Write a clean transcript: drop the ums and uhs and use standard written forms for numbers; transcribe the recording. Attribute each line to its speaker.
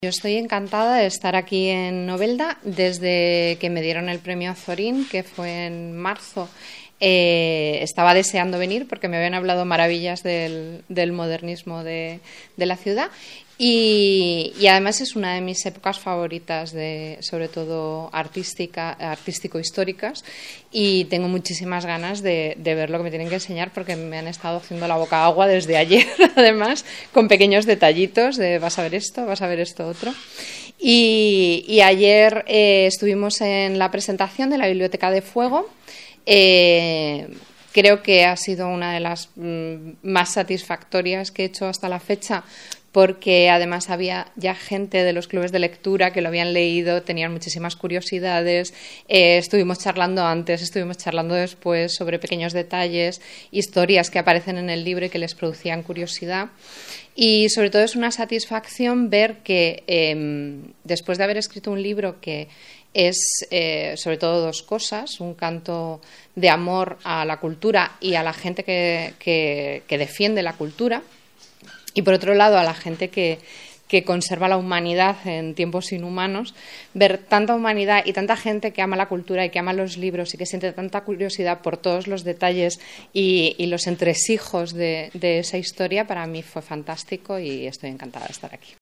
Speaker 1: Yo estoy encantada de estar aquí en Novelda desde que me dieron el premio Azorín, que fue en marzo. Estaba deseando venir porque me habían hablado maravillas del modernismo de la ciudad y además es una de mis épocas favoritas, sobre todo artístico-históricas, y tengo muchísimas ganas de ver lo que me tienen que enseñar porque me han estado haciendo la boca agua desde ayer, además, con pequeños detallitos de vas a ver esto otro. Y ayer estuvimos en la presentación de la Biblioteca de Fuego. Creo que ha sido una de las más satisfactorias que he hecho hasta la fecha, porque además había ya gente de los clubes de lectura que lo habían leído, tenían muchísimas curiosidades. Estuvimos charlando antes, estuvimos charlando después sobre pequeños detalles, historias que aparecen en el libro y que les producían curiosidad. Y sobre todo es una satisfacción ver que después de haber escrito un libro que es sobre todo dos cosas: un canto de amor a la cultura y a la gente que defiende la cultura, y por otro lado a la gente que conserva la humanidad en tiempos inhumanos. Ver tanta humanidad y tanta gente que ama la cultura y que ama los libros y que siente tanta curiosidad por todos los detalles y los entresijos de esa historia, para mí fue fantástico y estoy encantada de estar aquí.